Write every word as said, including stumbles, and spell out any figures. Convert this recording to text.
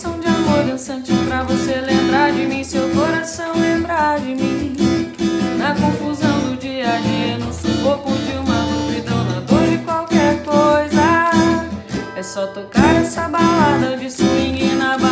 canção de amor dançante pra você lembrar de mim, seu coração lembrar de mim. Na confusão do dia a dia, no sufoco de uma multidão, na dor de qualquer coisa, é só tocar essa balada de swing na